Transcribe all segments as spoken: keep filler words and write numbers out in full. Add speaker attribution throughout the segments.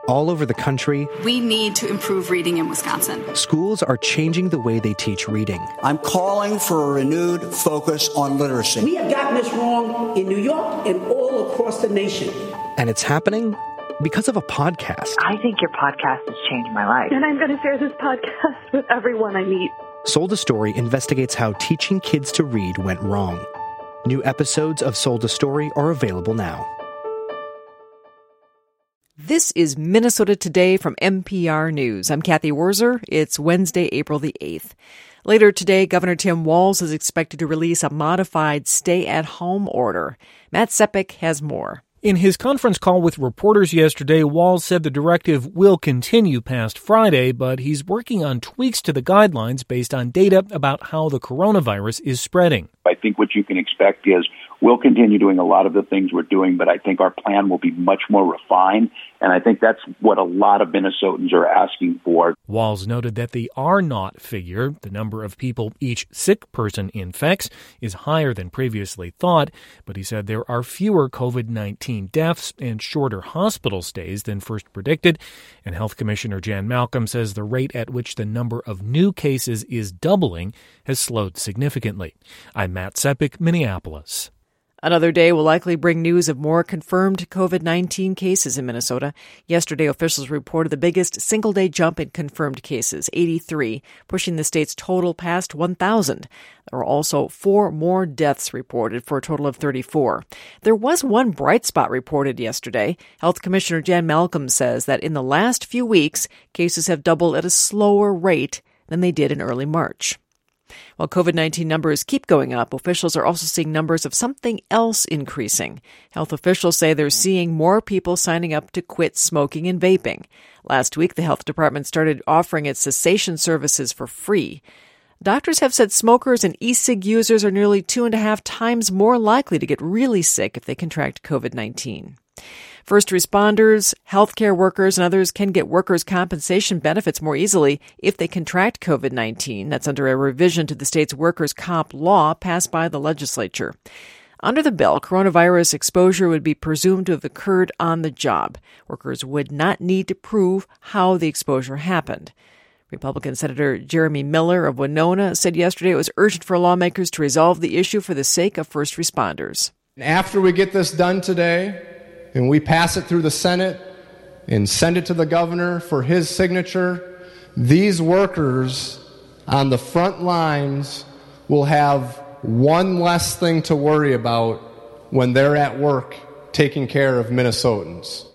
Speaker 1: All over the country,
Speaker 2: we need to improve reading in Wisconsin.
Speaker 1: Schools are changing the way they teach reading.
Speaker 3: I'm calling for a renewed focus on literacy.
Speaker 4: We have gotten this wrong in New York and all across the nation.
Speaker 1: And it's happening because of a podcast.
Speaker 5: I think your podcast has changed my life.
Speaker 6: And I'm going to share this podcast with everyone I meet.
Speaker 1: Sold a Story investigates how teaching kids to read went wrong. New episodes of Sold a Story are available now.
Speaker 7: This is Minnesota Today from N P R News. I'm Kathy Wurzer. It's Wednesday, April the eighth. Later today, Governor Tim Walz is expected to release a modified stay-at-home order. Matt Sepik has more.
Speaker 8: In his conference call with reporters yesterday, Walz said the directive will continue past Friday, but he's working on tweaks to the guidelines based on data about how the coronavirus is spreading.
Speaker 9: I think what you can expect is we'll continue doing a lot of the things we're doing, but I think our plan will be much more refined, and I think that's what a lot of Minnesotans are asking for.
Speaker 8: Walz noted that the R naught figure, the number of people each sick person infects, is higher than previously thought, but he said there are fewer covid nineteen deaths and shorter hospital stays than first predicted, and Health Commissioner Jan Malcolm says the rate at which the number of new cases is doubling has slowed significantly. I'm Matt Sepik, Minneapolis.
Speaker 7: Another day will likely bring news of more confirmed covid nineteen cases in Minnesota. Yesterday, officials reported the biggest single-day jump in confirmed cases, eighty-three, pushing the state's total past one thousand. There were also four more deaths reported for a total of thirty-four. There was one bright spot reported yesterday. Health Commissioner Jan Malcolm says that in the last few weeks, cases have doubled at a slower rate than they did in early March. While covid nineteen numbers keep going up, officials are also seeing numbers of something else increasing. Health officials say they're seeing more people signing up to quit smoking and vaping. Last week, the health department started offering its cessation services for free. Doctors have said smokers and e-cig users are nearly two and a half times more likely to get really sick if they contract covid nineteen. First responders, healthcare workers, and others can get workers' compensation benefits more easily if they contract covid nineteen. That's under a revision to the state's workers' comp law passed by the legislature. Under the bill, coronavirus exposure would be presumed to have occurred on the job. Workers would not need to prove how the exposure happened. Republican Senator Jeremy Miller of Winona said yesterday it was urgent for lawmakers to resolve the issue for the sake of first responders.
Speaker 10: After we get this done today, and we pass it through the Senate and send it to the governor for his signature, these workers on the front lines will have one less thing to worry about when they're at work taking care of Minnesotans.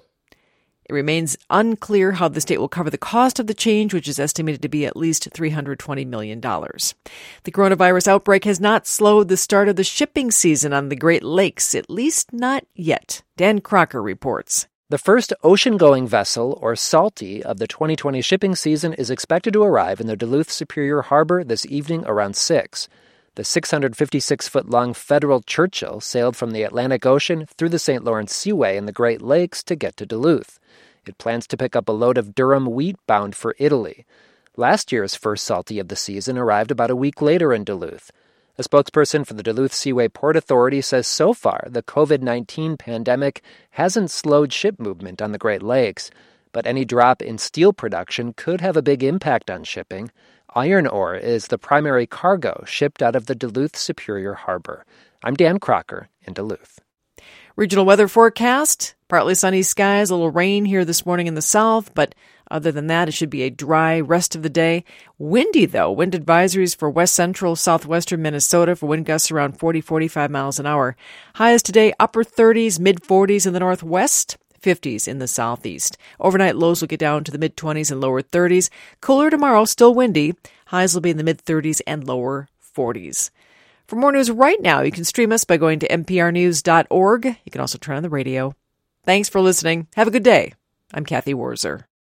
Speaker 7: It remains unclear how the state will cover the cost of the change, which is estimated to be at least three hundred twenty million dollars. The coronavirus outbreak has not slowed the start of the shipping season on the Great Lakes, at least not yet. Dan Crocker reports.
Speaker 11: The first ocean-going vessel, or Salty, of the twenty twenty shipping season is expected to arrive in the Duluth Superior Harbor this evening around six. The six hundred fifty-six foot long Federal Churchill sailed from the Atlantic Ocean through the Saint Lawrence Seaway in the Great Lakes to get to Duluth. It plans to pick up a load of Durham wheat bound for Italy. Last year's first Salty of the season arrived about a week later in Duluth. A spokesperson for the Duluth Seaway Port Authority says so far the covid nineteen pandemic hasn't slowed ship movement on the Great Lakes, but any drop in steel production could have a big impact on shipping. Iron ore is the primary cargo shipped out of the Duluth Superior Harbor. I'm Dan Crocker in Duluth.
Speaker 7: Regional weather forecast. Partly sunny skies, a little rain here this morning in the south, but other than that, it should be a dry rest of the day. Windy, though. Wind advisories for west central, southwestern Minnesota for wind gusts around forty, forty-five miles an hour. Highs today, upper thirties, mid forties in the northwest, fifties in the southeast. Overnight lows will get down to the mid twenties and lower thirties. Cooler tomorrow, still windy. Highs will be in the mid thirties and lower forties. For more news right now, you can stream us by going to N P R news dot org. You can also turn on the radio. Thanks for listening. Have a good day. I'm Kathy Wurzer.